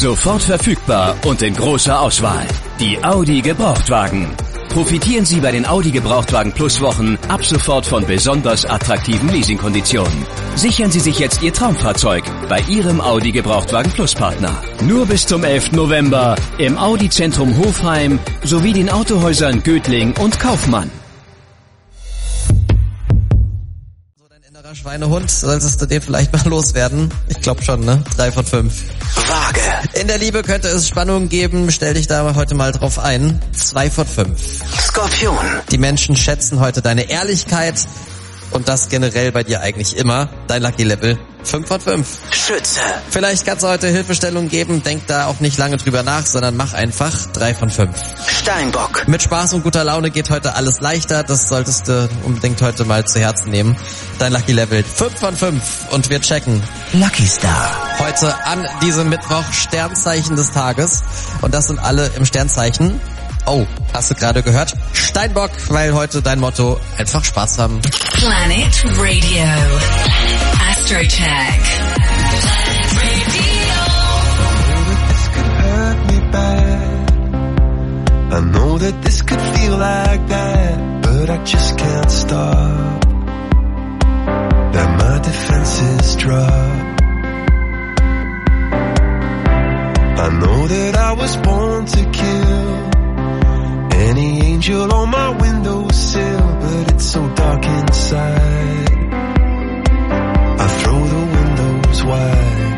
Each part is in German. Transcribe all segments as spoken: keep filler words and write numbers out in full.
Sofort verfügbar und in großer Auswahl. Die Audi Gebrauchtwagen. Profitieren Sie bei den Audi Gebrauchtwagen Plus Wochen ab sofort von besonders attraktiven Leasingkonditionen. Sichern Sie sich jetzt Ihr Traumfahrzeug bei Ihrem Audi Gebrauchtwagen Plus Partner. Nur bis zum elften November im Audi Zentrum Hofheim sowie den Autohäusern Götling und Kaufmann. So, dein innerer Schweinehund, solltest du den vielleicht mal loswerden? Ich glaube schon, ne? Drei von fünf. Waage. In der Liebe könnte es Spannungen geben, stell dich da heute mal drauf ein. Zwei von fünf. Skorpion. Die Menschen schätzen heute deine Ehrlichkeit und das generell bei dir eigentlich immer. Dein Lucky Level fünf von fünf. Schütze. Vielleicht kannst du heute Hilfestellung geben, denk da auch nicht lange drüber nach, sondern mach einfach drei von fünf. Steinbock. Mit Spaß und guter Laune geht heute alles leichter, das solltest du unbedingt heute mal zu Herzen nehmen. Dein Lucky Level fünf von fünf und wir checken Lucky Star. heute an diesem Mittwoch Sternzeichen des Tages und das sind alle im Sternzeichen. Oh, hast du gerade gehört? Steinbock, weil heute dein Motto einfach Spaß haben. Planet Radio. Astrocheck. I know that this could feel like that, but I just can't stop. That my defenses drop. I know that I was born to kill any angel on my windowsill, but it's so dark inside. I throw the windows wide.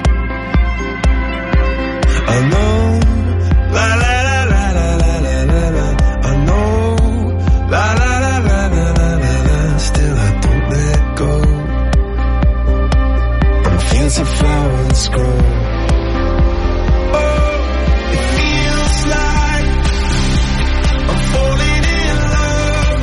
I know, la la la la la la la la la. I know, la la la la la la la la. Still I don't let go. On fields of flowers grow. Oh, it feels like I'm falling in love.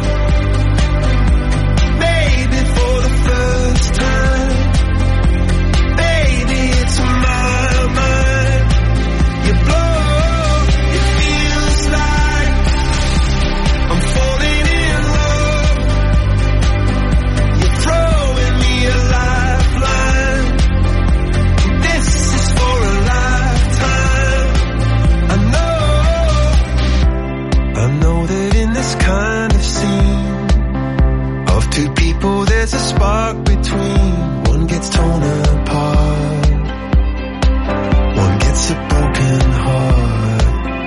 Maybe for the first time. Baby, it's on my mind. You blow, it feels like I'm falling in love. You're throwing me a lifeline. This is for a lifetime. I know, I know that in this kind of scene of two people there's a spark between. One gets torn apart, one gets a broken heart.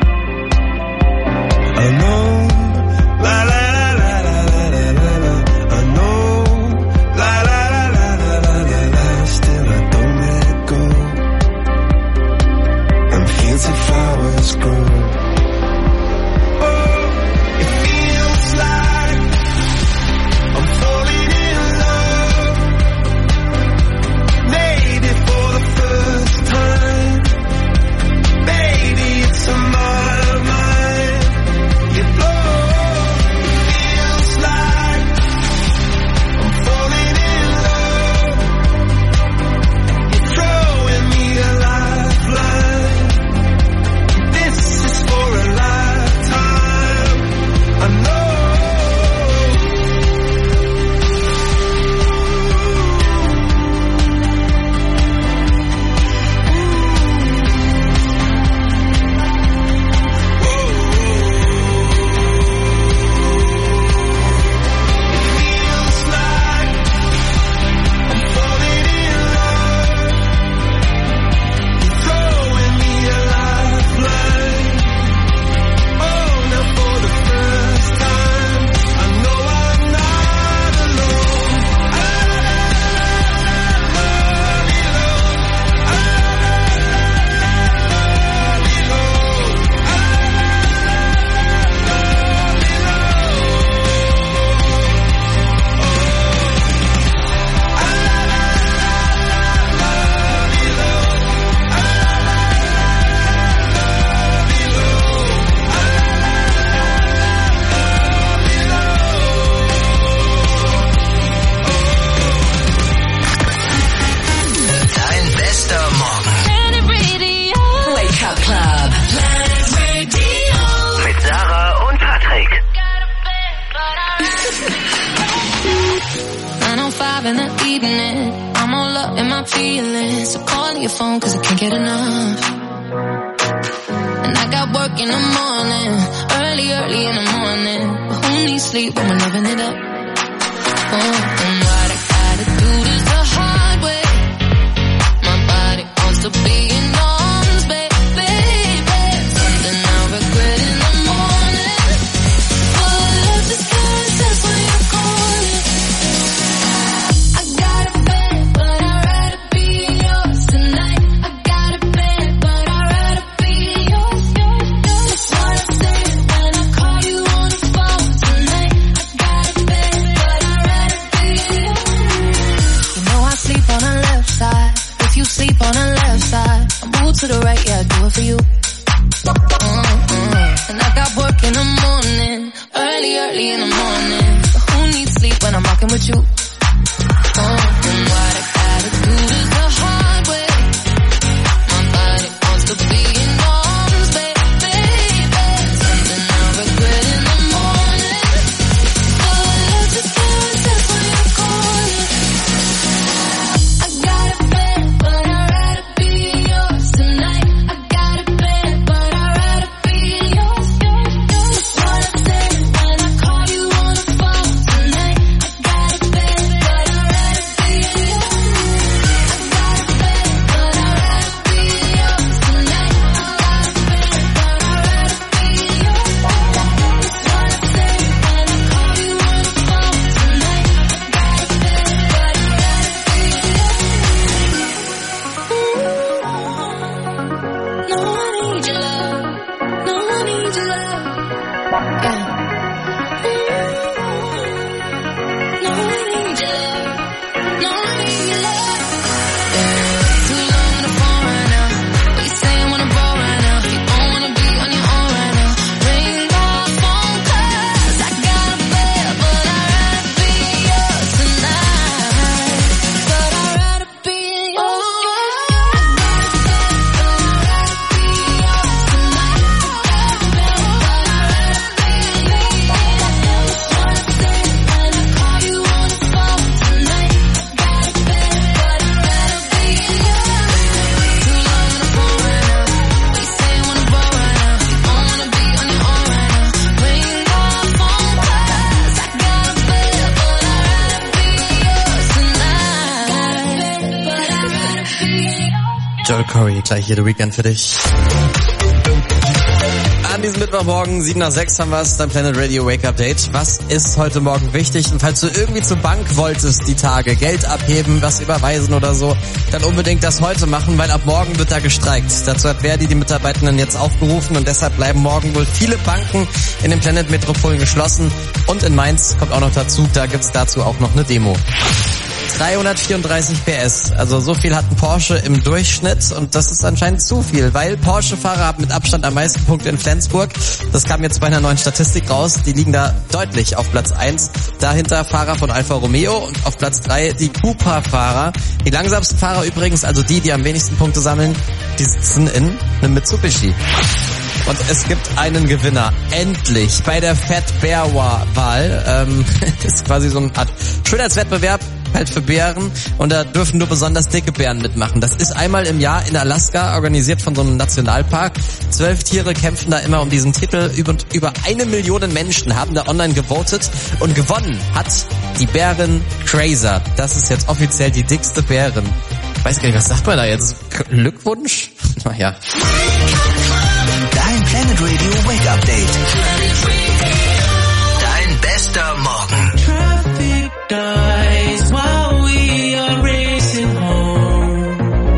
I know, la la la la la la la la. I know, la la la la la la la la. Still I don't let go. And fields of flowers grow. Oh, it feels like I'm falling in love. Maybe for the first time. Baby, it's on my mind. You blow, it feels like I'm falling in love. You're throwing me a lifeline. This is for a lifetime. I know. Feels like I'm falling in love. You're throwing me a lifeline. Oh, now for the first time, I know I'm not alone. I love you, Lord. I love you, Lord. Dein bester Morgen. Planet Radio. Wake up Club. Planet Radio. Mit Sarah und Patrick. nine oh five in the evening, I'm all up in my feelings. So calling your phone cause I can't get enough. And I got work in the morning, early, early in the morning. But who needs sleep when we're living it up? Oh, and what I gotta do this the hard way. My body wants to be in arms, baby, baby. Something I regret in the morning. But love is good, that's why you're calling. I got a bed, but I'd rather be yours tonight. I got a bed, but I'd rather be yours, yours, yours. That's what I said when I call you on the phone tonight. I got a bed, but I'd rather be yours. You know I sleep on the left side. If you sleep on the left side, I move to the right, yeah, I do it for you. Mm-hmm. And I got work in the morning, early, early in the morning. But who needs sleep when I'm rocking with you? Oh, and what I gotta do is the hard way. My body wants to be in arms, baby, baby. Something I regret in the morning. But love just good, that's why you're calling. I got a bed, but I'd rather be yours tonight. I got a bed, but I'd rather be yours, yours, yours. That's what I said when I call you on the phone tonight. I got a bed, but I'd rather be yours. I got a bed, but I'd rather be yours tonight. I got a bed, but I'd rather be yours. That's what I said when I call you on the phone tonight. I got a bed, but I'd rather be yours. No, I need your love. No, I need your love. Yeah. No, I need your love. No, I need your love. Yeah. Too long on the phone right now. But you say you wanna roll right now. You don't wanna be on your own right now. Ring my phone 'cause I got a bed, but I'd rather be yours tonight. But I'd rather be yours. Joel Corey, gleich hier The Weekend für dich. An diesem Mittwochmorgen, sieben nach sechs haben wir es, dein Planet Radio Wake Up Date. Was ist heute Morgen wichtig? Und falls du irgendwie zur Bank wolltest, die Tage, Geld abheben, was überweisen oder so, dann unbedingt das heute machen, weil ab morgen wird da gestreikt. Dazu hat Verdi die Mitarbeitenden jetzt aufgerufen und deshalb bleiben morgen wohl viele Banken in den Planet Metropolen geschlossen. Und in Mainz kommt auch noch dazu, da gibt's dazu auch noch eine Demo. dreihundertvierunddreißig P S, also so viel hat ein Porsche im Durchschnitt und das ist anscheinend zu viel, weil Porsche-Fahrer haben mit Abstand am meisten Punkte in Flensburg. Das kam jetzt bei einer neuen Statistik raus, die liegen da deutlich auf Platz eins. Dahinter Fahrer von Alfa Romeo und auf Platz drei die Cupra-Fahrer. Die langsamsten Fahrer übrigens, also die, die am wenigsten Punkte sammeln, die sitzen in einem Mitsubishi. Und es gibt einen Gewinner, endlich, bei der Fat Bear Wahl. Ähm, das ist quasi so eine Art Schönheitswettbewerb, halt für Bären, und da dürfen nur besonders dicke Bären mitmachen. Das ist einmal im Jahr in Alaska, organisiert von so einem Nationalpark. Zwölf Tiere kämpfen da immer um diesen Titel. Über, über eine Million Menschen haben da online gewotet und gewonnen hat die Bärin Crazer. Das ist jetzt offiziell die dickste Bärin. Ich weiß gar nicht, was sagt man da jetzt? Glückwunsch? Naja. Dein Planet Radio Wake Up Date. Dein bester Morgen. Traffic dies while we are racing home.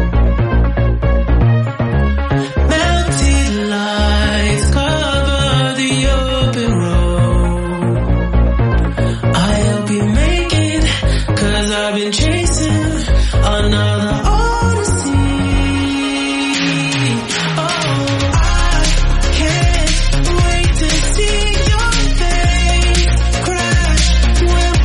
Melted lights cover the open road. I'll be making, 'cause I've been chasing another odyssey. Oh, I can't wait to see your face crash when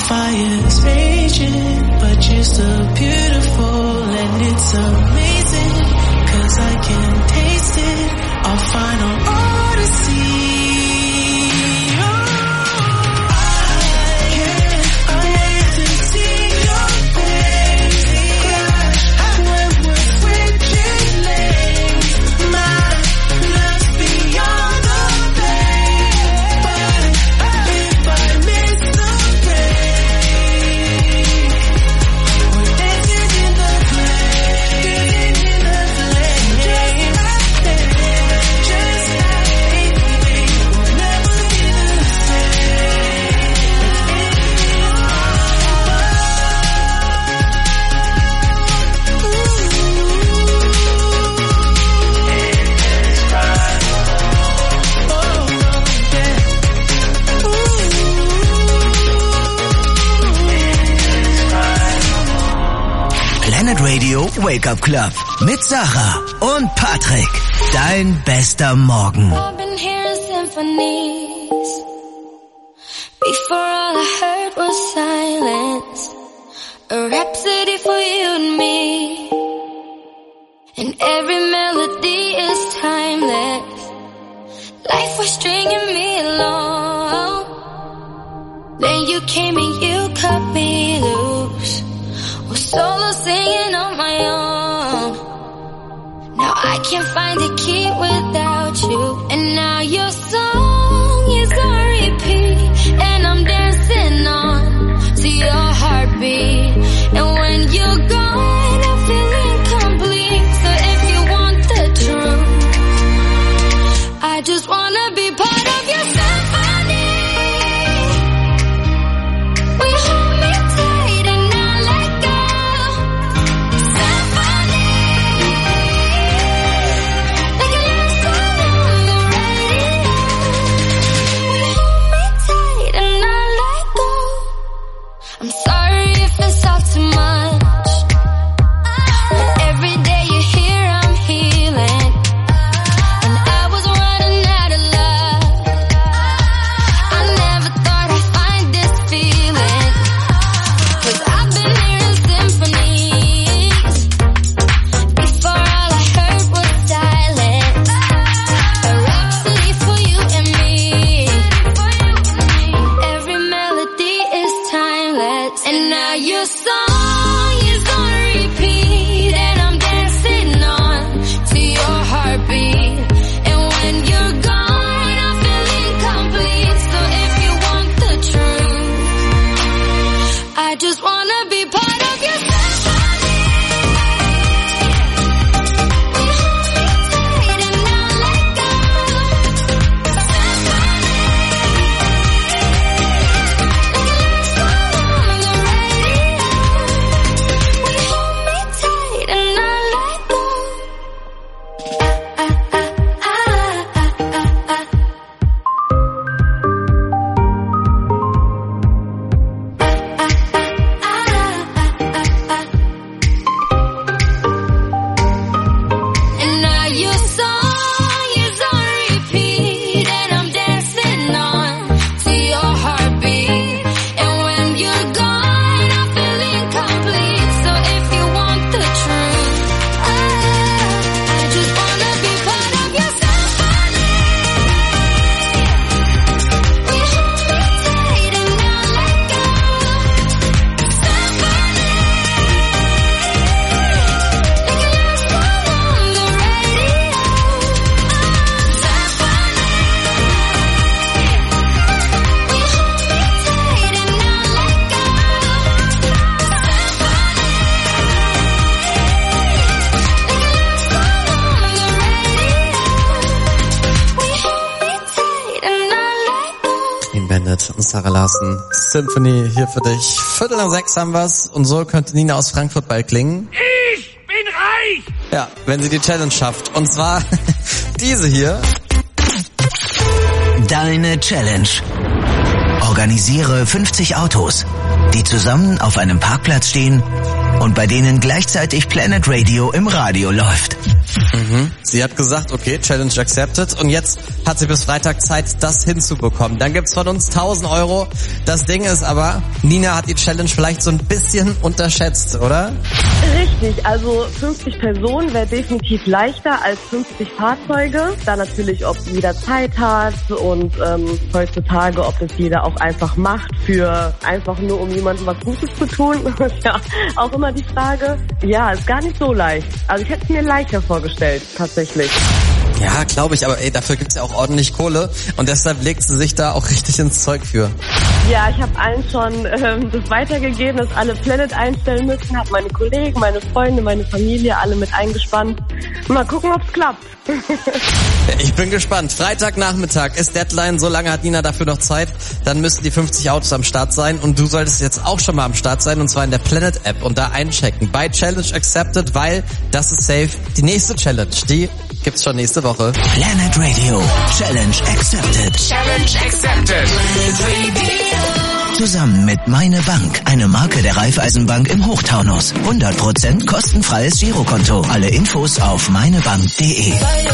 fire's raging, but you're still beautiful and it's amazing, 'cause I can taste it, our final odyssey. Radio Wake Up Club mit Sarah und Patrick. Dein bester Morgen. I've been hearing symphonies. Before all I heard was silence. A rhapsody for you and me. And every melody is timeless. Life was stringing me along. Then you came and you cut me loose. Was solo singing on my own. Now I can't find the key without you. And now your song is on repeat. And I'm dancing on to your heartbeat. And when you're gone, I feel incomplete. So if you want the truth, I just wanna be part of your symphony. We hold me tight and not let go. I'm sorry if it's all too much. But every day you're here, I'm healing. And I was running out of love. I never thought I'd find this feeling. 'Cause I've been hearing symphonies. Before all I heard was silence. A rhapsody for you and me. Every melody is timeless. And now your song is on repeat. And I'm dancing on to your heartbeat. And when you're gone, I feel incomplete. So if you want the truth, I just wanna be part of your symphony. We hold me tight and not let go. And now your song is on repeat. And I'm dancing on to your heartbeat. And when you're gone, I feel incomplete. So if you want the truth, I, I just wanna be part of your symphony. We hold me tight and not let go. Symphony. Like a last song on the radio. Symphony. We hold me tight and not let go. Clean Bandit und Sarah Larsen. Symphony hier für dich. Viertel nach sechs haben wir's. Und so könnte Nina aus Frankfurt bald klingen. Ich bin reich! Ja, wenn sie die Challenge schafft. Und zwar diese hier. Deine Challenge. Organisiere fünfzig Autos, die zusammen auf einem Parkplatz stehen und bei denen gleichzeitig Planet Radio im Radio läuft. Mhm. Sie hat gesagt, okay, Challenge accepted, und jetzt hat sie bis Freitag Zeit, das hinzubekommen. Dann gibt's von uns tausend Euro. Das Ding ist aber, Nina hat die Challenge vielleicht so ein bisschen unterschätzt, oder? Richtig, also fünfzig Personen wäre definitiv leichter als fünfzig Fahrzeuge. Da natürlich, ob jeder Zeit hat und ähm, heutzutage, ob es jeder auch einfach macht, für einfach nur um jemandem was Gutes zu tun. Das ist ja auch immer die Frage. Ja, ist gar nicht so leicht. Also ich hätte es mir leichter vorgestellt, tatsächlich. Ja, glaube ich, aber ey, dafür gibt's ja auch ordentlich Kohle und deshalb legt sie sich da auch richtig ins Zeug für. Ja, ich habe allen schon ähm, das weitergegeben, dass alle Planet einstellen müssen, habe meine Kollegen, meine Freunde, meine Familie alle mit eingespannt. Mal gucken, ob's klappt. Ich bin gespannt. Freitagnachmittag ist Deadline, so lange hat Nina dafür noch Zeit. Dann müssten die fünfzig Autos am Start sein und du solltest jetzt auch schon mal am Start sein, und zwar in der Planet App und da einchecken. Bei Challenge Accepted, weil das ist safe. Die nächste Challenge, die gibt's schon nächste Woche. Planet Radio Challenge Accepted. Challenge accepted. Planet Radio. Zusammen mit Meine Bank, eine Marke der Raiffeisenbank im Hochtaunus. hundert Prozent kostenfreies Girokonto. Alle Infos auf meinebank punkt de.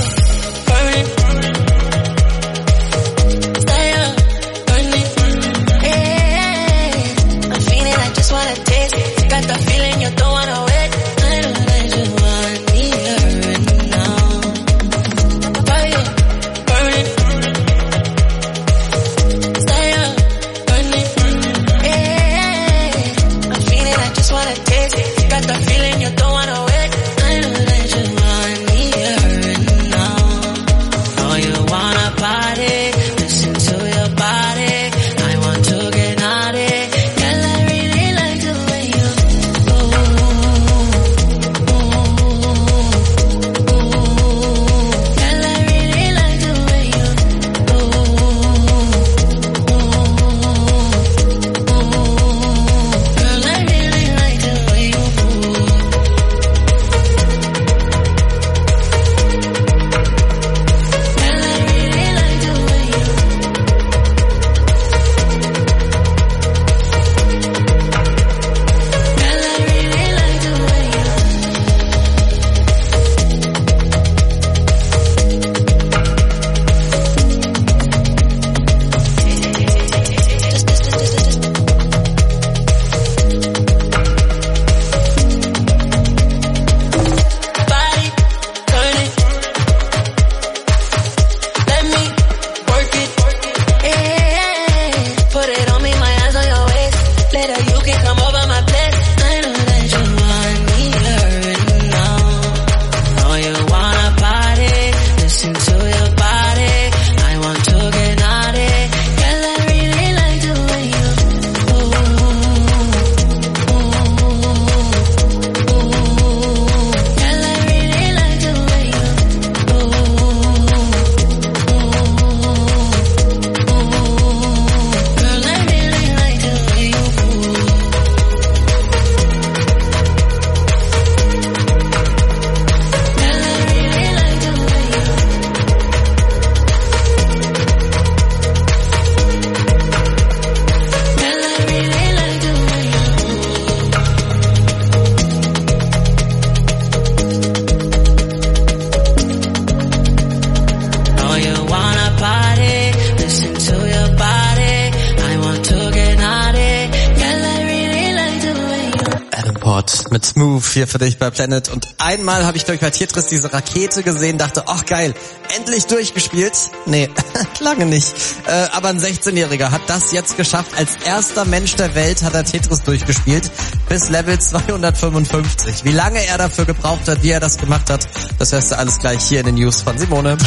Mit Smooth hier für dich bei Planet. Und einmal habe ich, glaube ich, bei Tetris diese Rakete gesehen, dachte, ach geil, endlich durchgespielt. Nee, lange nicht. Äh, aber ein sechzehnjähriger hat das jetzt geschafft. Als erster Mensch der Welt hat er Tetris durchgespielt bis Level zweihundertfünfundfünfzig. Wie lange er dafür gebraucht hat, wie er das gemacht hat, das hörst du alles gleich hier in den News von Simone.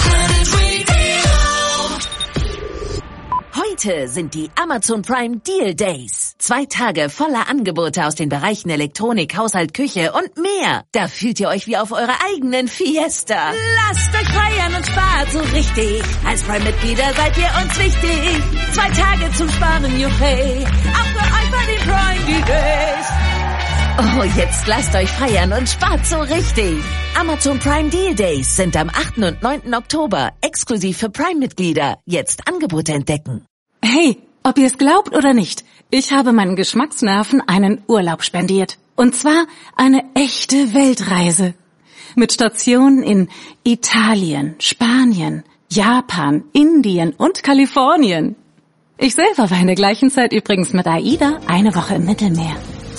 Heute sind die Amazon Prime Deal Days. Zwei Tage voller Angebote aus den Bereichen Elektronik, Haushalt, Küche und mehr. Da fühlt ihr euch wie auf eurer eigenen Fiesta. Lasst euch feiern und spart so richtig. Als Prime-Mitglieder seid ihr uns wichtig. Zwei Tage zum Sparen, juchey. Auch für euch bei den Prime Deal Days. Oh, jetzt lasst euch feiern und spart so richtig. Amazon Prime Deal Days sind am achten und neunten Oktober. Exklusiv für Prime-Mitglieder. Jetzt Angebote entdecken. Hey, ob ihr es glaubt oder nicht, ich habe meinen Geschmacksnerven einen Urlaub spendiert. Und zwar eine echte Weltreise. Mit Stationen in Italien, Spanien, Japan, Indien und Kalifornien. Ich selber war in der gleichen Zeit übrigens mit AIDA eine Woche im Mittelmeer.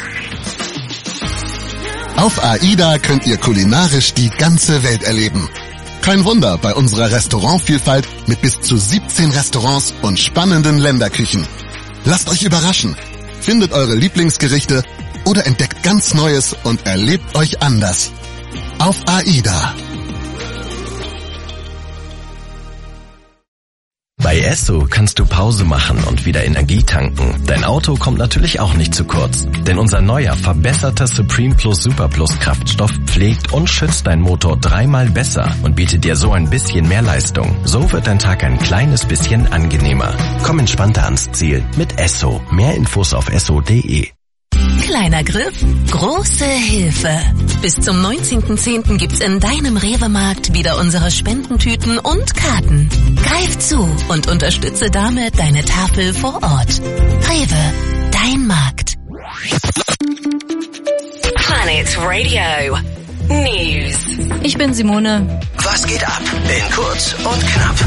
Auf AIDA könnt ihr kulinarisch die ganze Welt erleben. Kein Wunder bei unserer Restaurantvielfalt mit bis zu siebzehn Restaurants und spannenden Länderküchen. Lasst euch überraschen, findet eure Lieblingsgerichte oder entdeckt ganz Neues und erlebt euch anders. Auf AIDA. Bei Esso kannst du Pause machen und wieder Energie tanken. Dein Auto kommt natürlich auch nicht zu kurz. Denn unser neuer, verbesserter Supreme Plus Super Plus Kraftstoff pflegt und schützt deinen Motor dreimal besser und bietet dir so ein bisschen mehr Leistung. So wird dein Tag ein kleines bisschen angenehmer. Komm entspannter ans Ziel mit Esso. Mehr Infos auf esso punkt de. Kleiner Griff, große Hilfe. Bis zum neunzehnten zehnten gibt's in deinem Rewe-Markt wieder unsere Spendentüten und Karten. Greif zu und unterstütze damit deine Tafel vor Ort. Rewe, dein Markt. Planet Radio News. Ich bin Simone. Was geht ab? In kurz und knapp.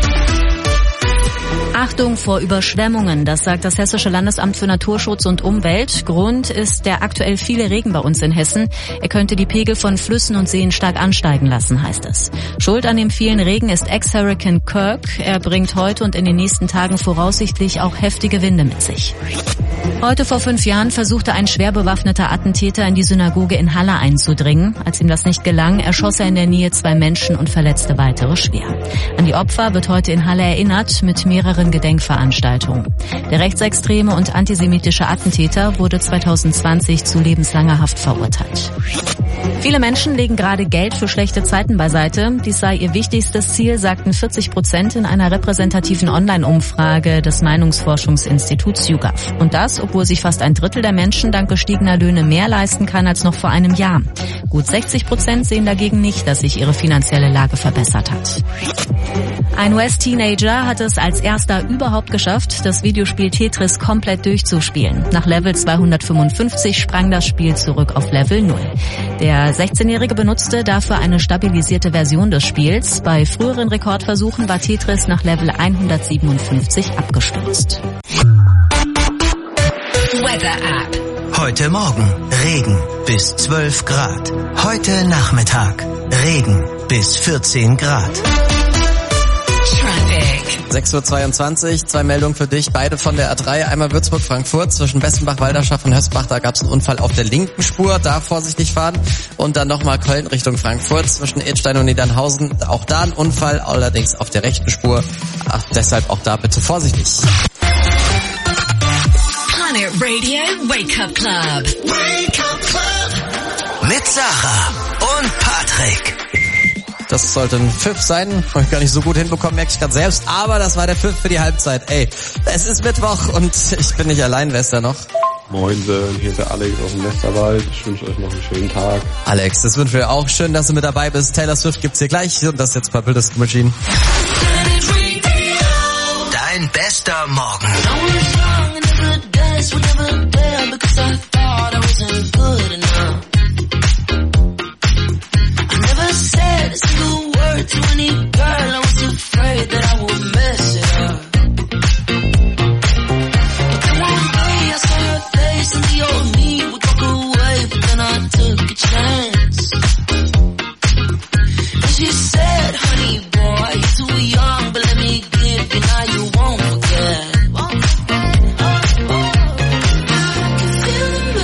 Achtung vor Überschwemmungen, das sagt das Hessische Landesamt für Naturschutz und Umwelt. Grund ist der aktuell viele Regen bei uns in Hessen. Er könnte die Pegel von Flüssen und Seen stark ansteigen lassen, heißt es. Schuld an dem vielen Regen ist Ex-Hurricane Kirk. Er bringt heute und in den nächsten Tagen voraussichtlich auch heftige Winde mit sich. Heute vor fünf Jahren versuchte ein schwer bewaffneter Attentäter in die Synagoge in Halle einzudringen. Als ihm das nicht gelang, erschoss er in der Nähe zwei Menschen und verletzte weitere schwer. An die Opfer wird heute in Halle erinnert mit mehreren Gedenkveranstaltungen. Der rechtsextreme und antisemitische Attentäter wurde zwanzig zwanzig zu lebenslanger Haft verurteilt. Viele Menschen legen gerade Geld für schlechte Zeiten beiseite. Dies sei ihr wichtigstes Ziel, sagten vierzig Prozent in einer repräsentativen Online-Umfrage des Meinungsforschungsinstituts YouGov. Und das, obwohl sich fast ein Drittel der Menschen dank gestiegener Löhne mehr leisten kann als noch vor einem Jahr. Gut sechzig Prozent sehen dagegen nicht, dass sich ihre finanzielle Lage verbessert hat. Ein U S-Teenager hat es als erster überhaupt geschafft, das Videospiel Tetris komplett durchzuspielen. Nach Level zweihundertfünfundfünfzig sprang das Spiel zurück auf Level null. Der sechzehnjährige benutzte dafür eine stabilisierte Version des Spiels. Bei früheren Rekordversuchen war Tetris nach Level hundertsiebenundfünfzig abgestürzt. Weather App. Heute Morgen Regen bis zwölf Grad. Heute Nachmittag Regen bis vierzehn Grad. sechs Uhr zweiundzwanzig, zwei Meldungen für dich, beide von der A drei. Einmal Würzburg-Frankfurt, zwischen Westenbach-Walderschaft und Hösbach, da gab es einen Unfall auf der linken Spur, da vorsichtig fahren. Und dann nochmal Köln Richtung Frankfurt, zwischen Edstein und Niedernhausen, auch da ein Unfall, allerdings auf der rechten Spur. Ach, deshalb auch da bitte vorsichtig. Planet Radio Wake Up Club. Wake Up Club. Mit Sarah und Patrick. Das sollte ein Pfiff sein. Habe ich gar nicht so gut hinbekommen, merke ich gerade selbst. Aber das war der Pfiff für die Halbzeit. Ey, es ist Mittwoch und ich bin nicht allein. Wer ist da noch? Moinsen, hier ist der Alex aus dem Westerwald. Ich wünsche euch noch einen schönen Tag. Alex, das wünschen wir auch. Schön, dass du mit dabei bist. Taylor Swift gibt's hier gleich. Und das ist jetzt Purple Disco Machine. Dein bester Morgen. Said a single word to any girl, I was afraid that I would mess it up. But then one day I saw her face and the old me would walk away, but then I took a chance. And she said, honey boy, you're too young, but let me give you, now you won't forget. I can feel the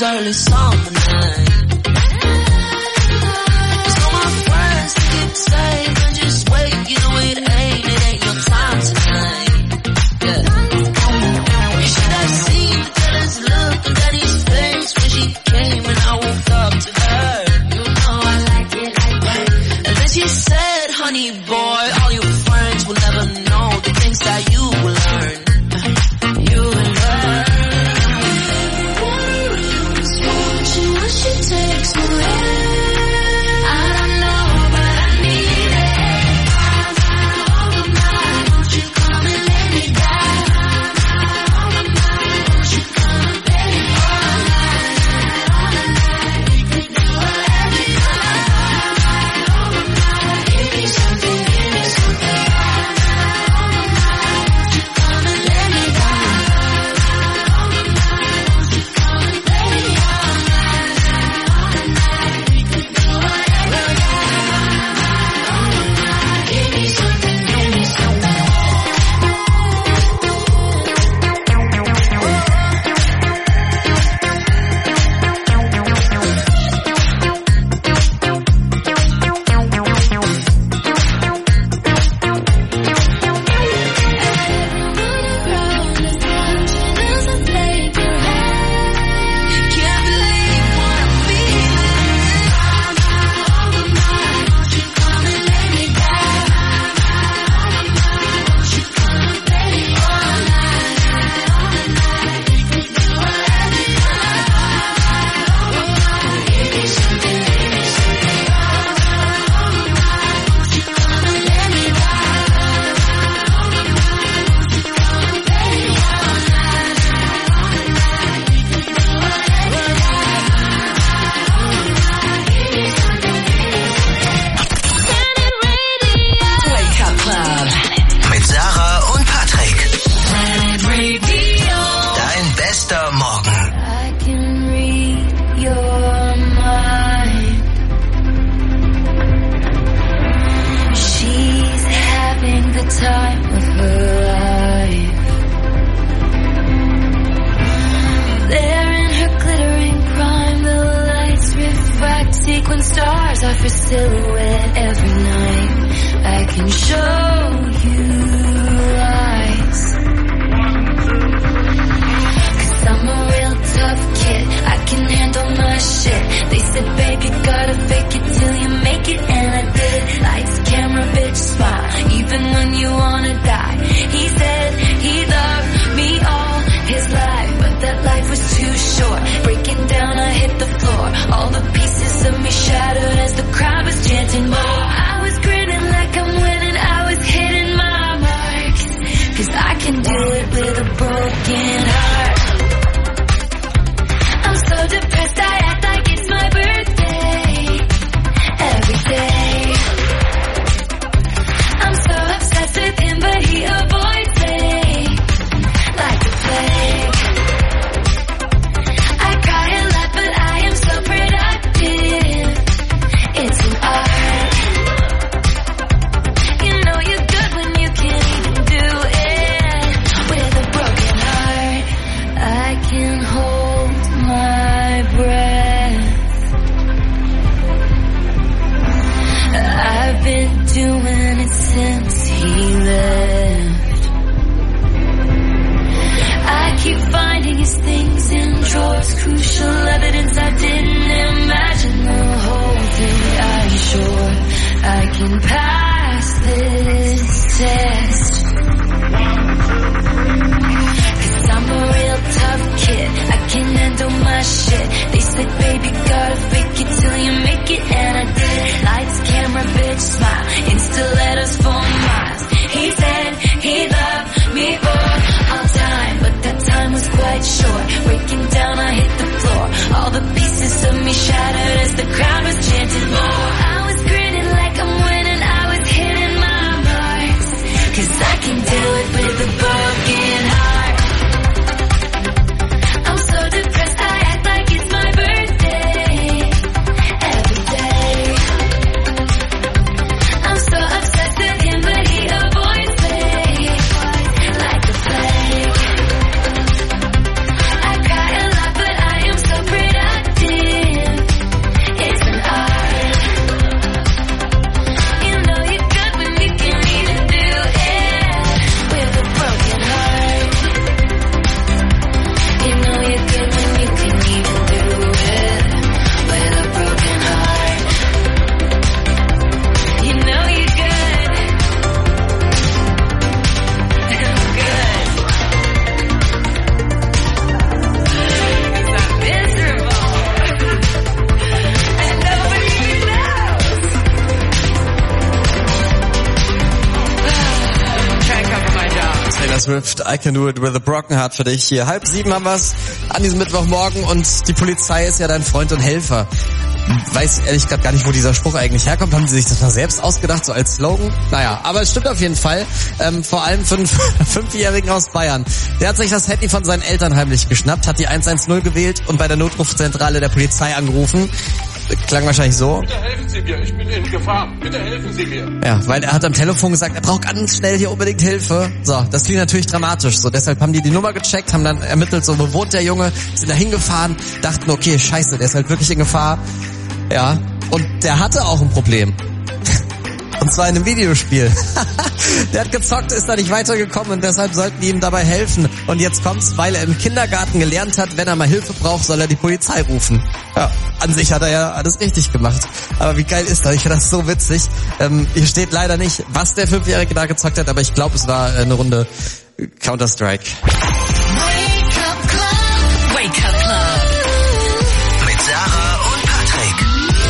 early summer night. So my friends think it's safe and just wait, you know it ain't, it ain't your time tonight. Yeah. You should have seen the jealous look on Daddy's face when she came and I woke up to her. You know I like it like that. And then she said, honey boy, all your friends will never know the things that you will learn. You will learn. She takes away. I don't know, but I need it. Oh my, won't you come and let me die? Oh my, won't you come and play me all night, all night? We could do whatever you like. Oh my, give me something, give me something. Oh my, won't you come and let me die? Oh my, won't you come and play me all night? I cry a lot, but I am so pretty. Taylor Swift, I Can Do It With a Broken Heart für dich. Hier halb sieben haben wir's an diesem Mittwochmorgen und die Polizei ist ja dein Freund und Helfer. Weiß ehrlich gesagt gar nicht, wo dieser Spruch eigentlich herkommt. Haben sie sich das mal selbst ausgedacht, so als Slogan? Naja, aber es stimmt auf jeden Fall. Ähm, vor allem für einen Fünfjährigen aus Bayern. Der hat sich das Handy von seinen Eltern heimlich geschnappt, hat die eins eins null gewählt und bei der Notrufzentrale der Polizei angerufen. Klang wahrscheinlich so. Bitte helfen Sie mir, ich bin in Gefahr. Bitte helfen Sie mir. Ja, weil er hat am Telefon gesagt, er braucht ganz schnell hier unbedingt Hilfe. So, das klingt natürlich dramatisch. So, deshalb haben die die Nummer gecheckt, haben dann ermittelt, so, wo wohnt der Junge, sind da hingefahren, dachten, okay, scheiße, der ist halt wirklich in Gefahr. Ja, und der hatte auch ein Problem. Und zwar in einem Videospiel. Der hat gezockt, ist da nicht weitergekommen und deshalb sollten die ihm dabei helfen. Und jetzt kommt's, weil er im Kindergarten gelernt hat, wenn er mal Hilfe braucht, soll er die Polizei rufen. Ja, an sich hat er ja alles richtig gemacht. Aber wie geil ist das? Ich finde das so witzig. Ähm, hier steht leider nicht, was der Fünfjährige da gezockt hat, aber ich glaube, es war eine Runde Counter-Strike. Wake up Club. Wake up Club. Mit Sarah und Patrick.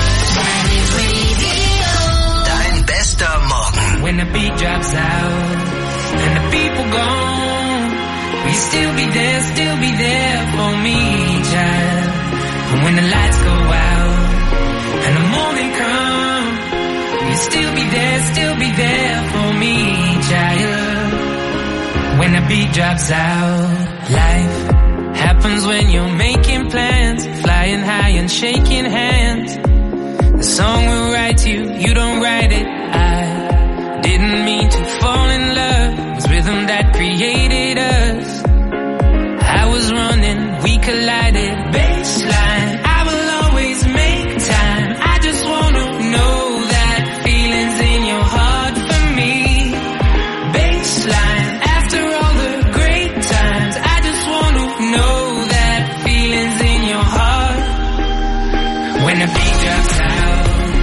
Dein bester Morgen. When the beat drops out and the people gone, will you still be there, still be there for me, child? And when the lights go out and the morning come, will you still be there, still be there for me, child? When the beat drops out, life happens when you're making plans, flying high and shaking hands. The song will write you, you don't write it. I didn't mean to fall in love. It was rhythm that created us. I was running, we collided. Baseline, I will always make time. I just wanna know that feelings in your heart for me. Baseline, after all the great times, I just wanna know that feelings in your heart. When the beat drops out.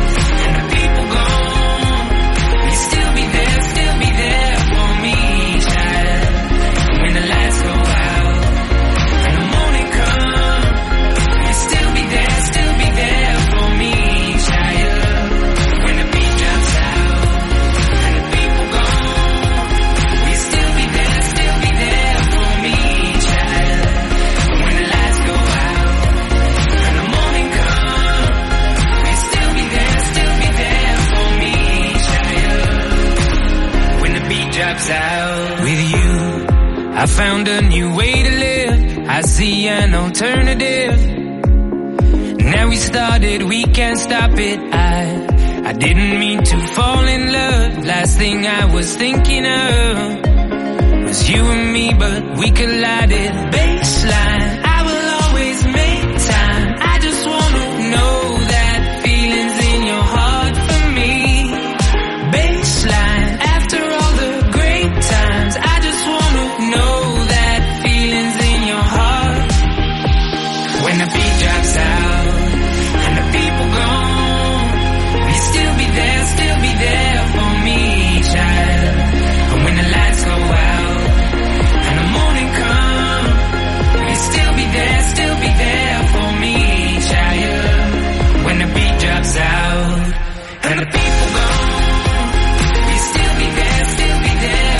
Out with you, I found a new way to live. I see an alternative. Now we started, we can't stop it. I, I didn't mean to fall in love. Last thing I was thinking of was you and me, but we collided. Baseline, I will always make time. I just wanna know that feelings in your heart for me. Baseline, after all the times, I just wanna know that feelings in your heart. When the beat drops out and the people gone, will you still be there, still be there for me, child? And when the lights go out and the morning comes, will you still be there, still be there for me, child? When the beat drops out and the people gone, will you still be there, still be there?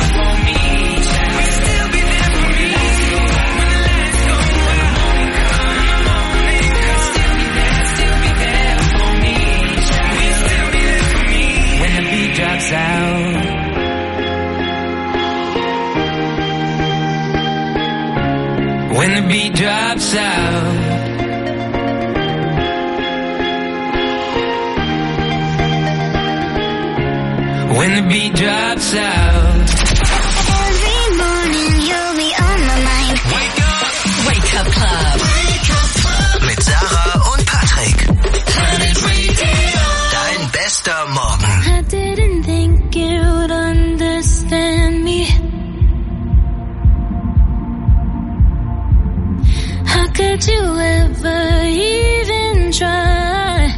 Drops out. When the beat drops out. When the beat drops out. Every morning you'll be on my mind. Wake up, wake up club. Wake up club. Mit Sarah und Patrick. Dein bester Morgen. I didn't think you would understand me. How could you ever even try?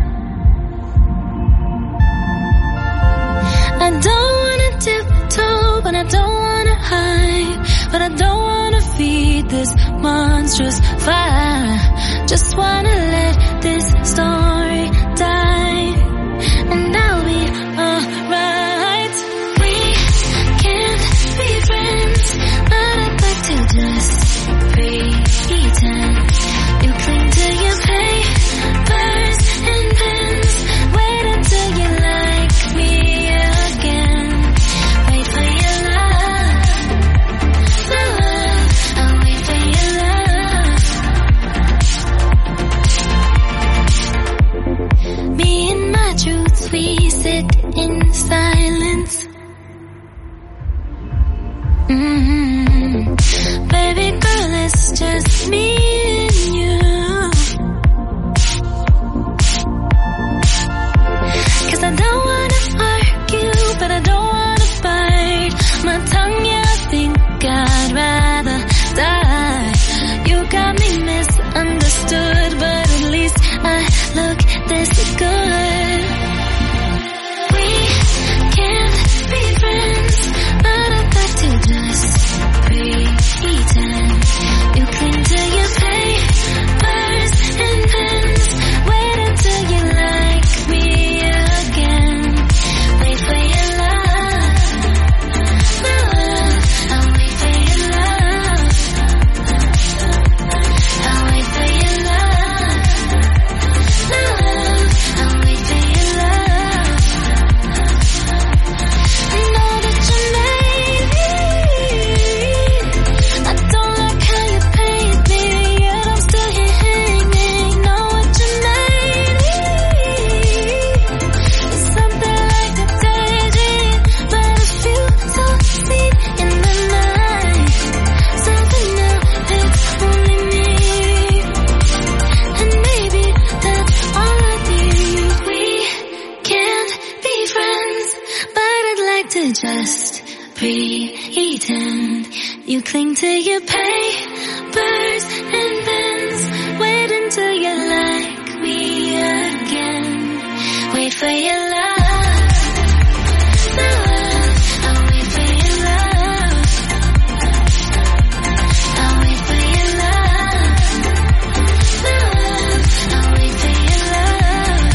I don't wanna tiptoe, but I don't wanna hide. But I don't wanna feed this monstrous fire. Just wanna let this story die. And I'll be alright. We can't be friends just pretend. You cling to your papers and pens. Wait until you like me again. Wait for your love, my love. I'll wait for your love. Me and my truth, we sit in silence. Mm-hmm. Baby girl, it's just me and you. 'Cause I don't wanna argue, but I don't wanna bite my tongue, yeah, I think I'd rather die. You got me misunderstood, but at least I look this good. We can't be friends, but I'd like to just pretend. You cling to your papers and pens. Wait until you like me again. Wait for your love, my love. I'll wait for your love. I'll wait for your love, my love. I'll wait for your love. I know that you made me. I don't like how you paid me, yet I'm still here hanging. Know what you made me. It's something like a daydream, but it feels so deep in the night. Something new, it's only me, and maybe that's all I need. We can't be friends, but I'd like to just pretend. You cling to your papers and pens. Wait until you like me again. Wait for your love, my love. I'll wait for your love. I'll wait for your love, my love. I'll wait for your love.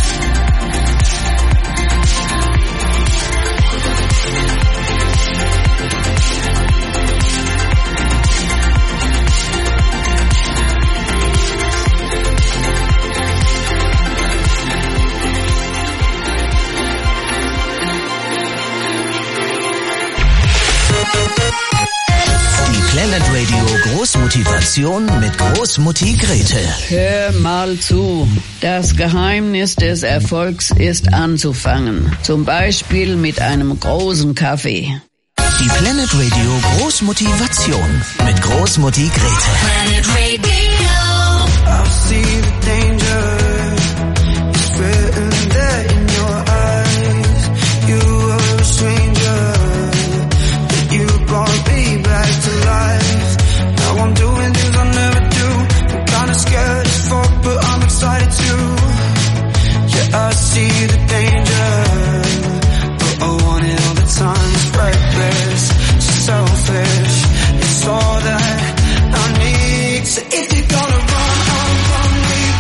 Die Planet Radio Großmotivation mit Großmutti Grete. Hör mal zu. Das Geheimnis des Erfolgs ist anzufangen. Zum Beispiel mit einem großen Kaffee. Die Planet Radio Großmotivation mit Großmutti Grete. Planet Radio. I see the danger. It's written there in your eyes. You were a stranger, but you brought me back to life. Now I'm doing things I never do. I'm kinda scared as fuck, but I'm excited too. Yeah, I see the danger, but I want it all the time. It's reckless, selfish. It's all that I need. So if you're gonna run, I'll run with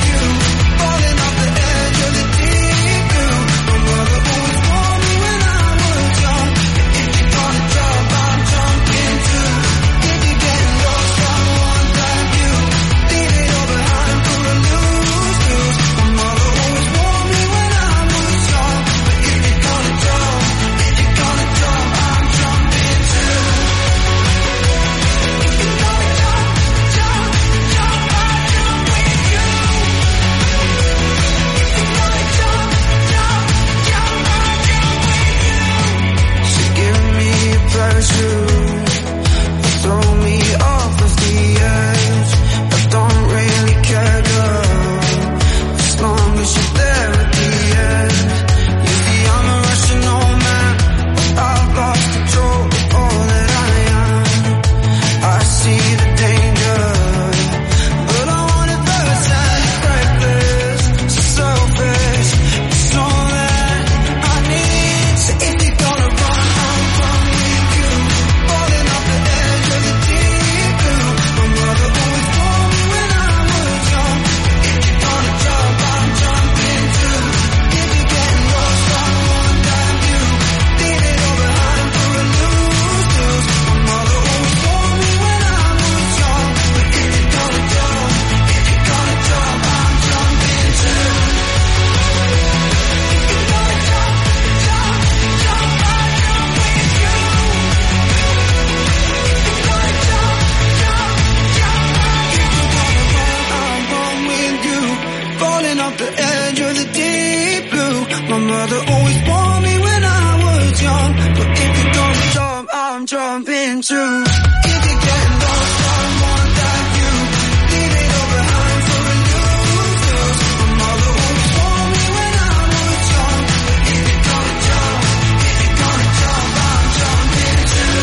jumping too. If you're getting lost, I want that view. Leave it all behind for a new view. My mother always told me when I was young, if you're gonna jump, if you're gonna jump, I'm jumping too.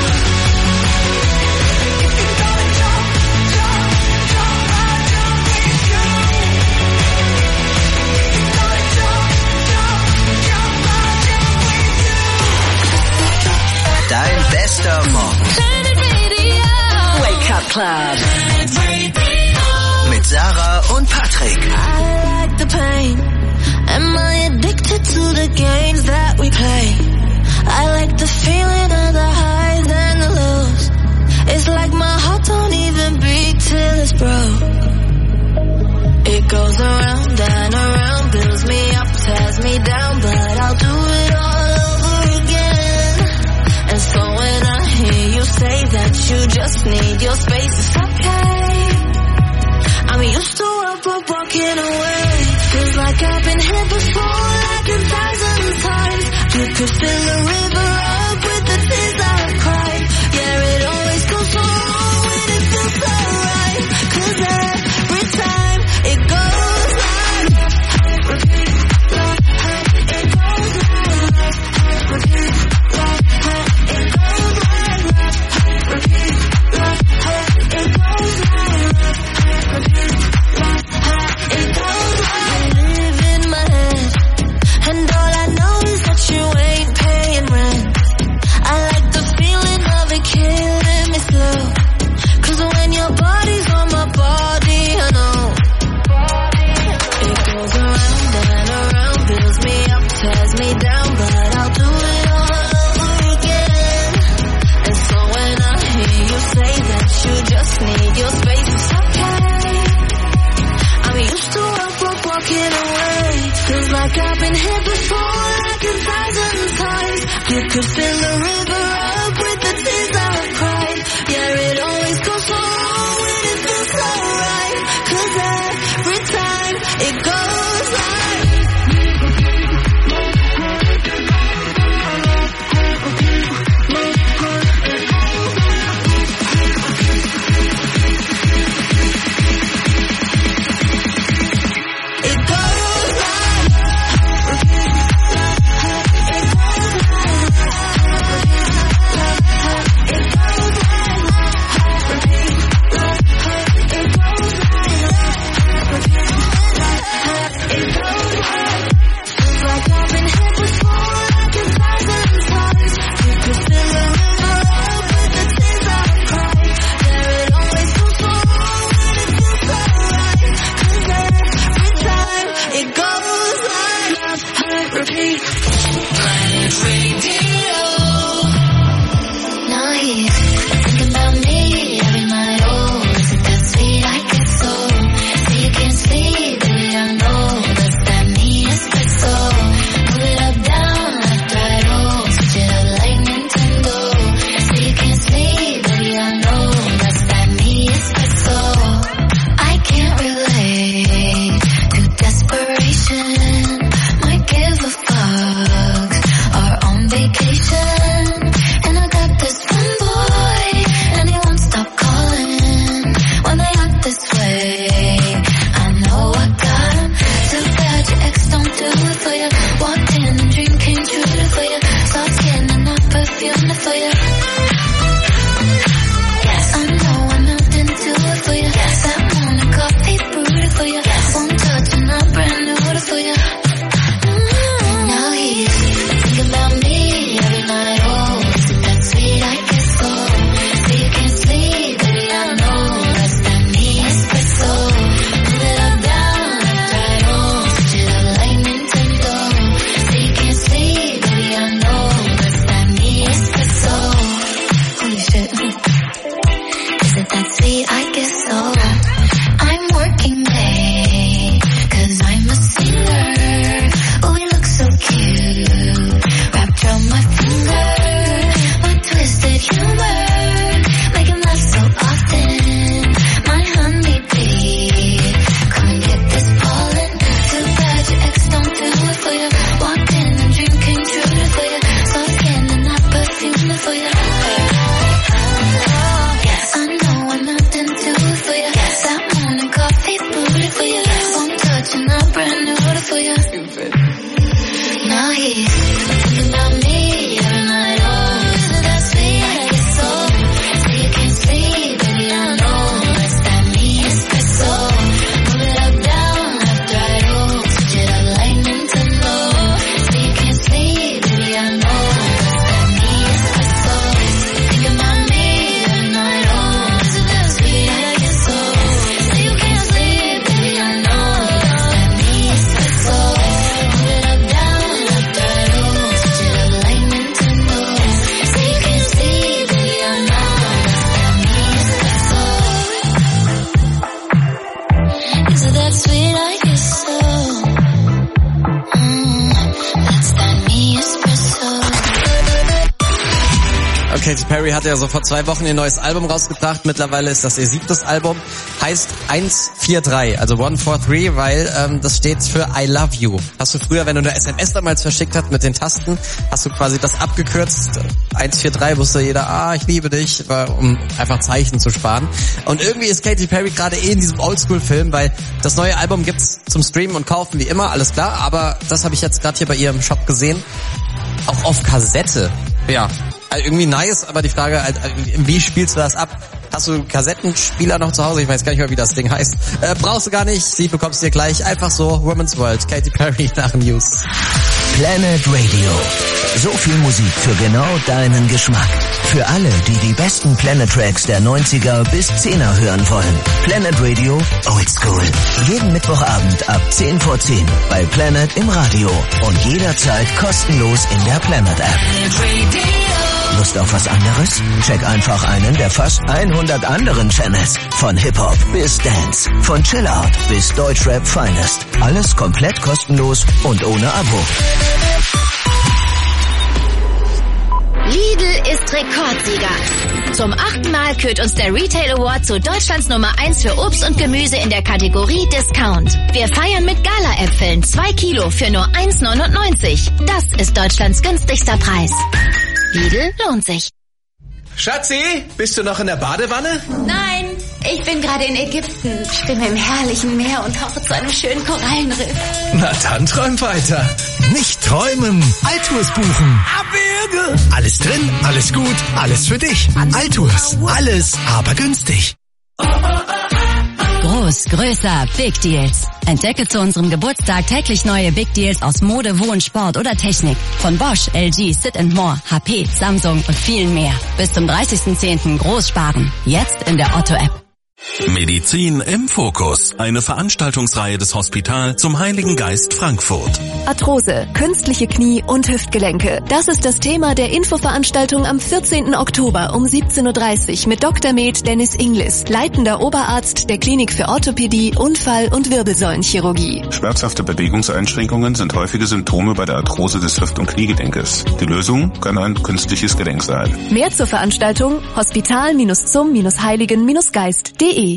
If you're gonna jump, jump, jump, I'm jumping too. If you're gonna jump, jump, jump, I'm jumping too. Dein bester Morgen. Wake Up Club. Mit Sarah und Patrick. I like the pain. Am I addicted to the games that we play? I like the feeling of the highs and the lows. It's like my heart don't even beat till it's broke. It goes around and around, builds me up, tears me down, but I'll do it all over again. And so when I hear you say that you just need your space, it's okay. I'm used to up, up, walking away. Feels like I've been here before, like a thousand times. You could fill the river up with the tears I've cried. Yeah, it always goes wrong when it feels so right. 'Cause every time it goes like repeat, like it goes like repeat, like it goes like repeat, like it goes like repeat, like it goes like. You live in my head, and all I know is that you ain't paying rent. I like the feeling of it killing me slow. 'Cause when your body's on my body, I know it goes around and around, builds me up, tears me down, but I'll do it all over again. And so when I hear you say that you just need your space, it's okay. I'm used to up, up, walking away. Feels like I've been here before, like a thousand times. You could fill the river up with the tears I've cried. Yeah, it always goes wrong when it feels so right. 'Cause every time it goes like it goes like repeat. Planet Radio. Now he's thinking about me every night. Oh, is it that sweet? I get so. So you can't sleep, baby, I know that's that me espresso. Move it up, down, left, right, oh, switch it up like Nintendo. So you can't sleep, baby, I know that's that me espresso. I can't relate to desperation. Might give a fuck. Are on vacation, and I got this one boy, and he won't stop calling when they act this way. I know I got him. Too bad your ex don't do it for you. Walked in and dream came true for you. Soft skin and not perfume for you. Yes, I know I melted into it for you. Yes, that morning coffee brewed for you. Yes, one touch and I'm brand new for you. Now he's thinking about me every night. Oh, is it that sweet? I guess so. So you can't sleep, baby, I know that's that me espresso. Move it up, down, left, right, oh, switch it up like Nintendo. So you can't sleep, baby, I know that's that me espresso. Holy shit. Is it that sweet? I guess so. I'm working late, 'cause I'm a singer. Oh, we look so cute, wrapped around my finger. My twisted humor, make him laugh so often. My honeybee, come and get this pollen. Too bad your ex don't do it for you. Walked in and dream came true for you. Soft skin and not perfume for you. Katy Perry hat ja so vor zwei Wochen ihr neues Album rausgebracht. Mittlerweile ist das ihr siebtes Album. Heißt eins vier drei, also one four three, weil ähm, das steht für I Love You. Hast du früher, wenn du eine S M S damals verschickt hast mit den Tasten, hast du quasi das abgekürzt. eins vier drei wusste jeder, ah, ich liebe dich, um einfach Zeichen zu sparen. Und irgendwie ist Katy Perry gerade eh in diesem Oldschool-Film, weil das neue Album gibt's zum Streamen und Kaufen wie immer, alles klar. Aber das habe ich jetzt gerade hier bei ihr im Shop gesehen. Auch auf Kassette. Ja, also irgendwie nice, aber die Frage, wie spielst du das ab? Hast du Kassettenspieler noch zu Hause? Ich weiß gar nicht mehr, wie das Ding heißt. Äh, brauchst du gar nicht, sie bekommst du dir gleich. Einfach so, Women's World, Katy Perry nach News. Planet Radio. So viel Musik für genau deinen Geschmack. Für alle, die die besten Planet Tracks der neunziger bis zehner hören wollen. Planet Radio Oldschool. Jeden Mittwochabend ab zehn vor zehn bei Planet im Radio. Und jederzeit kostenlos in der Planet App. Lust auf was anderes? Check einfach einen der fast hundert anderen Channels. Von Hip-Hop bis Dance. Von Chill-Out bis Deutschrap Finest. Alles komplett kostenlos und ohne Abo. Lidl ist Rekordsieger. Zum achten Mal kürt uns der Retail Award zu Deutschlands Nummer eins für Obst und Gemüse in der Kategorie Discount. Wir feiern mit Gala-Äpfeln zwei Kilo für nur eins neunundneunzig. Das ist Deutschlands günstigster Preis. Lidl lohnt sich. Schatzi, bist du noch in der Badewanne? Nein, ich bin gerade in Ägypten. Schwimme im herrlichen Meer und tauche zu einem schönen Korallenriff. Na dann träum weiter. Nicht träumen, Altours buchen. Abwürge. Alles drin, alles gut, alles für dich. Altours, alles, aber günstig. Groß, größer, Big Deals. Entdecke zu unserem Geburtstag täglich neue Big Deals aus Mode, Wohn, Sport oder Technik. Von Bosch, L G, Sit and More, H P, Samsung und vielen mehr. Bis zum dreißigsten zehnten groß sparen. Jetzt in der Otto-App. Medizin im Fokus. Eine Veranstaltungsreihe des Hospital zum Heiligen Geist Frankfurt. Arthrose, künstliche Knie und Hüftgelenke. Das ist das Thema der Infoveranstaltung am vierzehnten Oktober um siebzehn Uhr dreißig mit Doktor Med Dennis Inglis, leitender Oberarzt der Klinik für Orthopädie, Unfall- und Wirbelsäulenchirurgie. Schmerzhafte Bewegungseinschränkungen sind häufige Symptome bei der Arthrose des Hüft- und Kniegelenkes. Die Lösung kann ein künstliches Gelenk sein. Mehr zur Veranstaltung hospital-zum-heiligen-geist punkt de.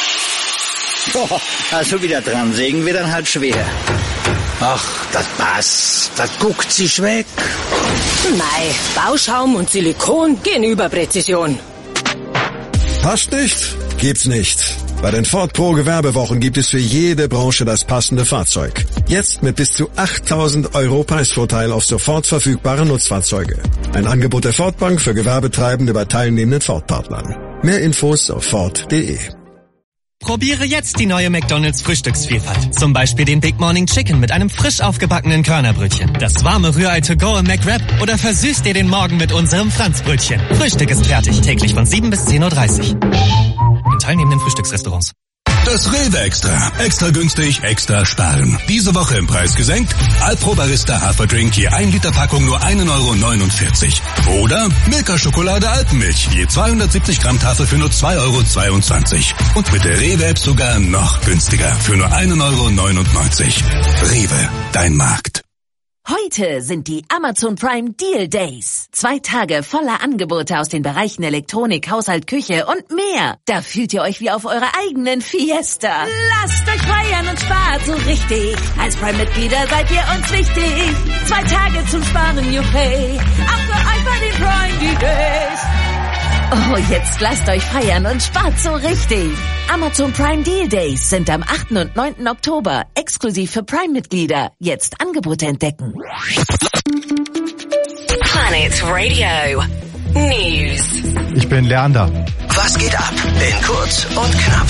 Oh, also wieder dran, sägen wir dann halt schwer. Ach, das passt, das guckt sich weg. Mei, Bauschaum und Silikon gehen über Präzision. Passt nicht? Gibt's nicht. Bei den Ford Pro Gewerbewochen gibt es für jede Branche das passende Fahrzeug. Jetzt mit bis zu achttausend Euro Preisvorteil auf sofort verfügbare Nutzfahrzeuge. Ein Angebot der Ford Bank für Gewerbetreibende bei teilnehmenden Ford-Partnern. Mehr Infos auf Ford punkt de. Probiere jetzt die neue McDonald's Frühstücksvielfalt. Zum Beispiel den Big Morning Chicken mit einem frisch aufgebackenen Körnerbrötchen. Das warme Rührei to go im McWrap oder versüßt dir den Morgen mit unserem Franzbrötchen. Frühstück ist fertig. Täglich von sieben bis zehn Uhr dreißig. In teilnehmenden Frühstücksrestaurants. Das Rewe Extra. Extra günstig, extra sparen. Diese Woche im Preis gesenkt. Alpro Barista Haferdrink je ein Liter Packung nur ein Euro neunundvierzig. Oder Milka Schokolade Alpenmilch je zweihundertsiebzig Gramm Tafel für nur zwei Euro zweiundzwanzig. Und mit der Rewe App sogar noch günstiger für nur ein Euro neunundneunzig. Rewe, dein Markt. Heute sind die Amazon Prime Deal Days. Zwei Tage voller Angebote aus den Bereichen Elektronik, Haushalt, Küche und mehr. Da fühlt ihr euch wie auf eurer eigenen Fiesta. Lasst euch feiern und spart so richtig. Als Prime-Mitglieder seid ihr uns wichtig. Zwei Tage zum Sparen, juchey. Auch für euch bei den Prime Deal Days. Oh, jetzt lasst euch feiern und spart so richtig. Amazon Prime Deal Days sind am achten und neunten Oktober exklusiv für Prime-Mitglieder. Jetzt Angebote entdecken. Planet Radio News. Ich bin Leander. Was geht ab? In kurz und knapp.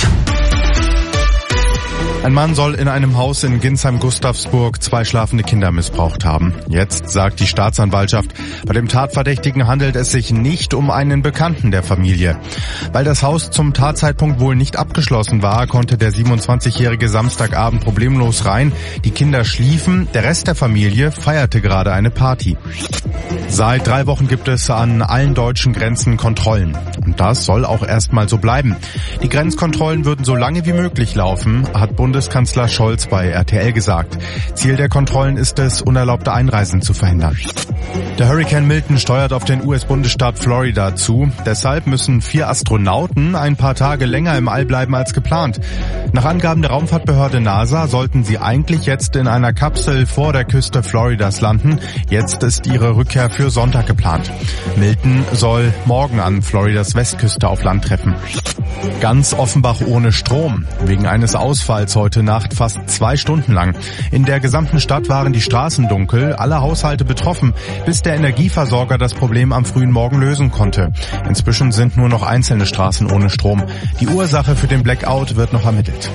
Ein Mann soll in einem Haus in Ginsheim-Gustavsburg zwei schlafende Kinder missbraucht haben. Jetzt sagt die Staatsanwaltschaft, bei dem Tatverdächtigen handelt es sich nicht um einen Bekannten der Familie. Weil das Haus zum Tatzeitpunkt wohl nicht abgeschlossen war, konnte der siebenundzwanzigjährige Samstagabend problemlos rein. Die Kinder schliefen, der Rest der Familie feierte gerade eine Party. Seit drei Wochen gibt es an allen deutschen Grenzen Kontrollen. Und das soll auch erstmal so bleiben. Die Grenzkontrollen würden so lange wie möglich laufen, hat Bundeskanzler Scholz bei R T L gesagt. Ziel der Kontrollen ist es, unerlaubte Einreisen zu verhindern. Der Hurrikan Milton steuert auf den U S-Bundesstaat Florida zu. Deshalb müssen vier Astronauten ein paar Tage länger im All bleiben als geplant. Nach Angaben der Raumfahrtbehörde NASA sollten sie eigentlich jetzt in einer Kapsel vor der Küste Floridas landen. Jetzt ist ihre Rückkehr für Sonntag geplant. Milton soll morgen an Floridas Westküste auf Land treffen. Ganz Offenbach ohne Strom. Wegen eines Ausfalls heute Nacht fast zwei Stunden lang. In der gesamten Stadt waren die Straßen dunkel, alle Haushalte betroffen, bis der Energieversorger das Problem am frühen Morgen lösen konnte. Inzwischen sind nur noch einzelne Straßen ohne Strom. Die Ursache für den Blackout wird noch ermittelt.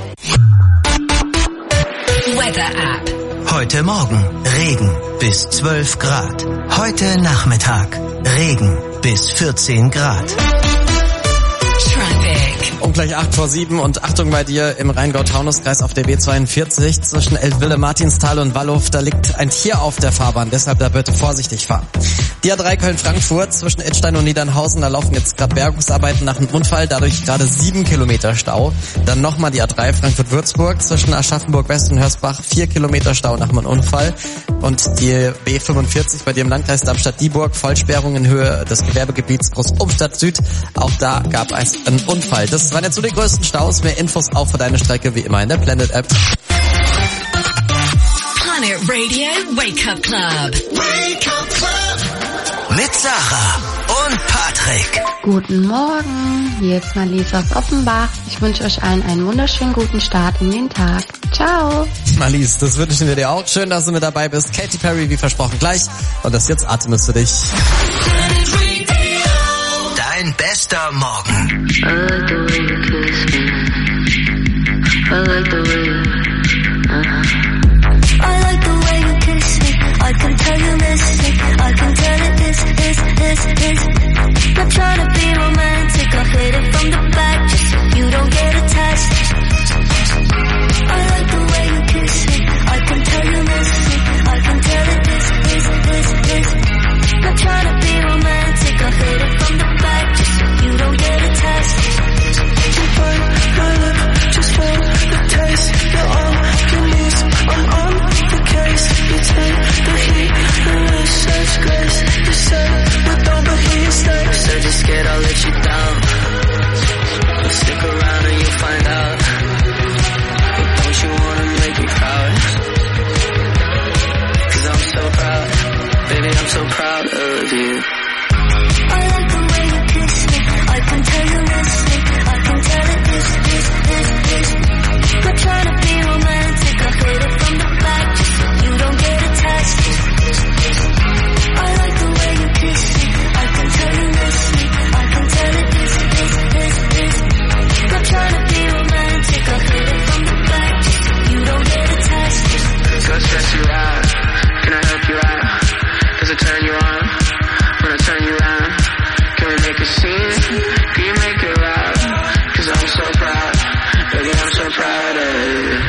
Weather App. Heute Morgen Regen bis zwölf Grad. Heute Nachmittag Regen bis vierzehn Grad. Um gleich acht vor sieben und Achtung bei dir im Rheingau-Taunus-Kreis auf der B zweiundvierzig zwischen Eltville, Martinsthal und Wallhof, da liegt ein Tier auf der Fahrbahn, deshalb da bitte vorsichtig fahren. Die A drei Köln-Frankfurt zwischen Idstein und Niedernhausen, da laufen jetzt gerade Bergungsarbeiten nach einem Unfall, dadurch gerade sieben Kilometer Stau. Dann nochmal die A drei Frankfurt-Würzburg zwischen Aschaffenburg-West und Hörsbach, vier Kilometer Stau nach einem Unfall. Und die B fünfundvierzig bei dir im Landkreis Darmstadt-Dieburg, Vollsperrung in Höhe des Gewerbegebiets Groß-Umstadt-Süd, auch da gab es einen Unfall. Das waren jetzt so die größten Staus. Mehr Infos auch für deine Strecke wie immer in der Planet App. Planet Radio Wake Up Club. Wake Up Club. Mit Sarah und Patrick. Guten Morgen, hier ist Marlies aus Offenbach. Ich wünsche euch allen einen wunderschönen guten Start in den Tag. Ciao. Marlies, das wünschen wir dir auch. Schön, dass du mit dabei bist. Katy Perry, wie versprochen, gleich. Und das jetzt Artemis für dich. Dein bester Morgen. I like the way you kiss me. I like the way you, uh-huh. I like the way you kiss me. I can tell you miss me. I can tell it is, is, is, is. Not trying to be romantic. I hit it from the back just so you don't get attached. I like the way you kiss me. I can tell you miss me. I can tell it is, is, is, is. Not trying to be romantic. I hit it from the back just so you don't get attached. You burn my lip just for the taste. You're on your knees, I'm on the case. You take the heat and with such grace. You said we're done, but here you stay. Said you're scared I'll let you down. But stick around and you'll find out. But don't you wanna make me proud? Cause I'm so proud, baby, I'm so proud of you. I like the way you kiss me. I can tell you miss me. I can tell it is, is, is, is. Not trying to be romantic. I hit it from the back just so you don't get attached. I like the way you kiss me. I can tell you miss me. I can tell it is, is, is, is. Not trying to be romantic. I hit it from the back just so you don't get attached. Go stress you out. Can I help you out? Does it turn you on? When I turn you around, can we make a scene? Can you make it loud? Cause I'm so proud, baby, I'm so proud of you.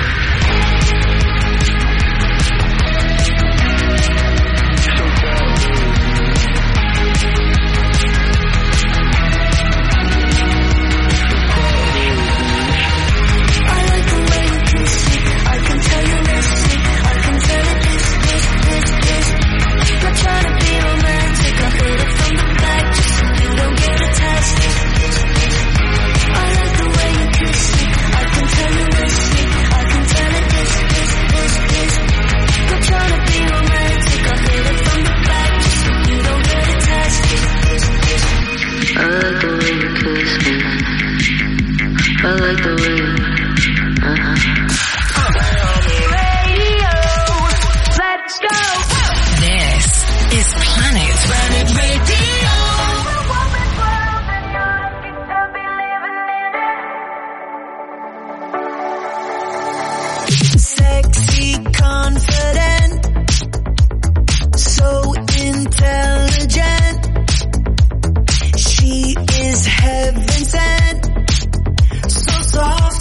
I like the way you kiss me. I can tell you miss me. I can tell it is, is, is, is. Not trying to be romantic. I hit it from the back just so you don't get attached. I like the way you kiss me. I can tell you miss me. I can tell it is, is, is, is. Not trying to be romantic. I hit it from the back just so you don't get attached. I like the way you kiss me. I like the way you, uh-huh. Let's go. This is Planet Planet Radio. Sexy, confident, so intelligent. She is heaven sent, so soft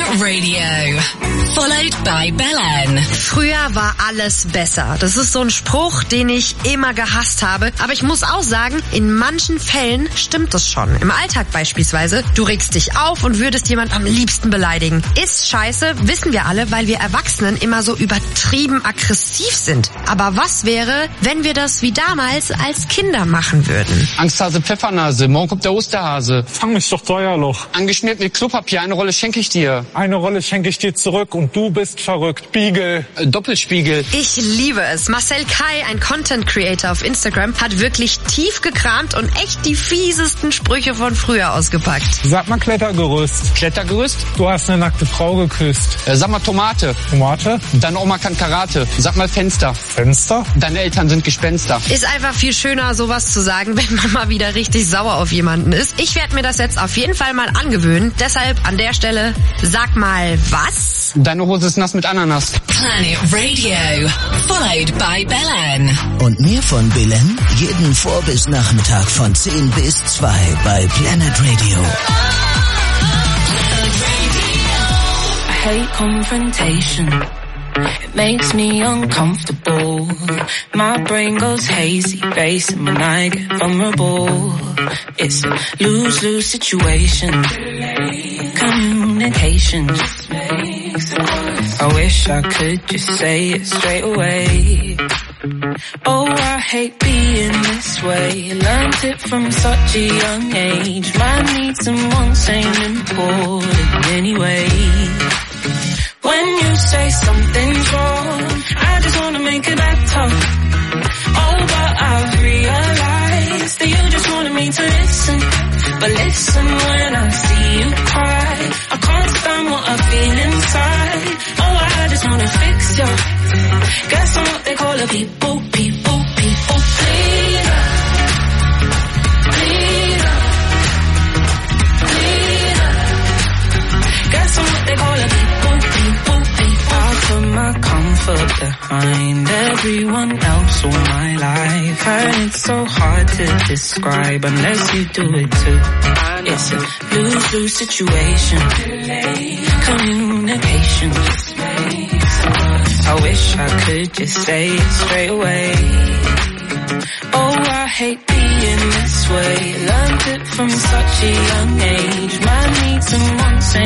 Planet Radio. Followed by Belen. Früher war alles besser. Das ist so ein Spruch, den ich immer gehasst habe. Aber ich muss auch sagen, in manchen Fällen stimmt das schon. Im Alltag beispielsweise. Du regst dich auf und würdest jemand am liebsten beleidigen. Ist scheiße, wissen wir alle, weil wir Erwachsenen immer so übertrieben aggressiv sind. Aber was wäre, wenn wir das wie damals als Kinder machen würden? Angsthase, Pfeffernase, morgen kommt der Osterhase. Fang mich doch Steuerloch. Angeschmiert mit Klopapier, eine Rolle schenke ich dir. Eine Rolle schenke ich dir zurück und du bist verrückt. Spiegel. Äh, Doppelspiegel. Ich liebe es. Marcel Kai, ein Content Creator auf Instagram, hat wirklich tief gekramt und echt die fiesesten Sprüche von früher ausgepackt. Sag mal Klettergerüst. Klettergerüst? Du hast eine nackte Frau geküsst. Äh, sag mal Tomate. Tomate? Deine Oma kann Karate. Sag mal Fenster. Fenster? Deine Eltern sind Gespenster. Ist einfach viel schöner, sowas zu sagen, wenn man mal wieder richtig sauer auf jemanden ist. Ich werde mir das jetzt auf jeden Fall mal angewöhnen. Deshalb an der Stelle, sag mal was? Deine Hose ist nass mit Ananas. Planet Radio. Followed by Belen. Und mehr von Belen jeden Vor- bis Nachmittag von zehn bis zwei bei Planet Radio. I hate confrontation. It makes me uncomfortable. My brain goes hazy, racing when I get vulnerable. It's a lose-lose situation. Communication just makes it worse. I wish I could just say it straight away. Oh, I hate being this way. Learned it from such a young age. My needs and wants ain't important anyway. When you say something's wrong, I just wanna make it better. Oh, but I've realized that you just wanted me to listen. But listen when I see you cry. I can't stand what I feel inside. Oh, I just wanna fix you. Guess I'm what they call a people, people, people pleaser. Pleaser. Pleaser. Guess I'm what they call a people, people, people. I put my comfort behind everyone else all my life. And it's so hard to describe unless you do it too. It's a lose-lose situation. Communication just makes it worse. I wish I could just say it straight away. Oh, I hate being this way. Learned it from such a young age. My needs and wants ain't